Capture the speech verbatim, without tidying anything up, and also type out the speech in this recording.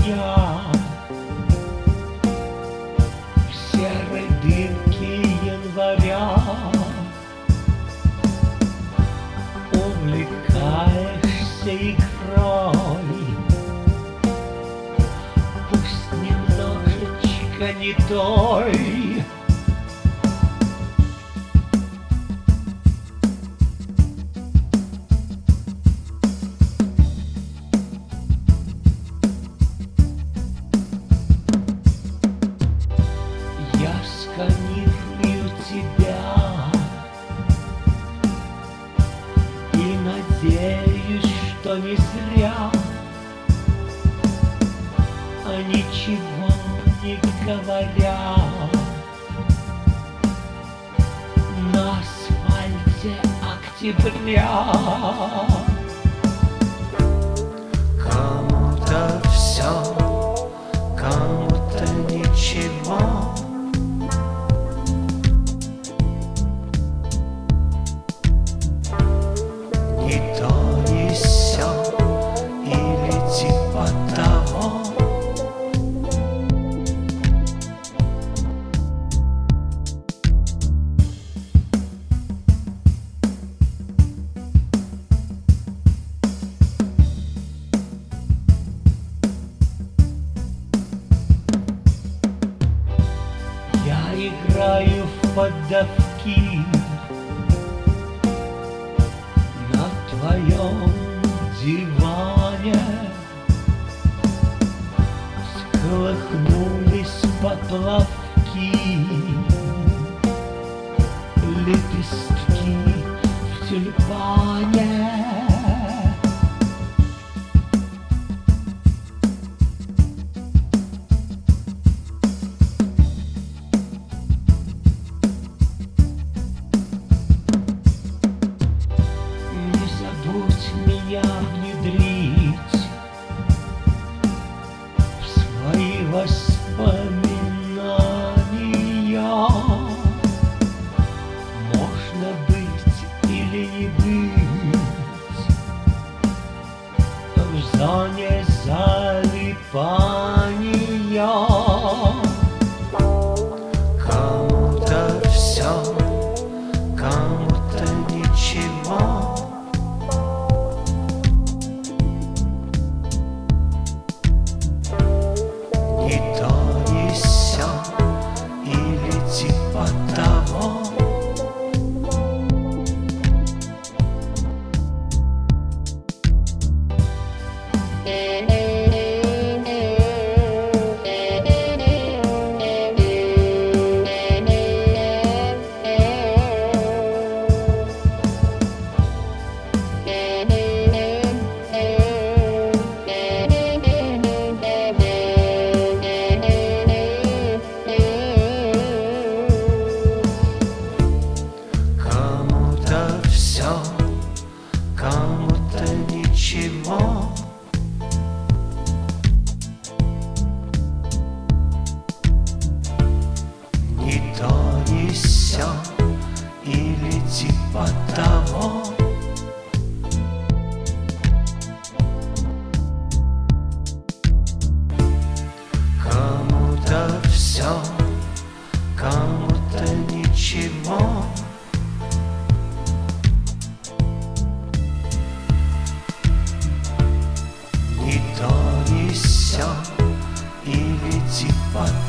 меня в серой дымке января. Увлекаешься игрой, пусть немножечко не той. Я сканирую тебя и надеюсь, что не зря, а ничего не говоря, на асфальте октября. Кому-то все, кому-то ничего. Ни то, ни сё, или типа того. Я играю в поддавки на твоем диване. Всколыхнулись поплавки, лепестки в тюльпане. Не забудь меня внедрить в свои воспоминания. Можно быть или не быть в зоне залипания. Кому-то все, кому-то ничего. Ни то, ни сё, или типа того. Кому-то все, кому-то ничего. Ни то, ни сё, или типа того. Кому-то все, кому-то ничего. Ни то, ни сё, или типа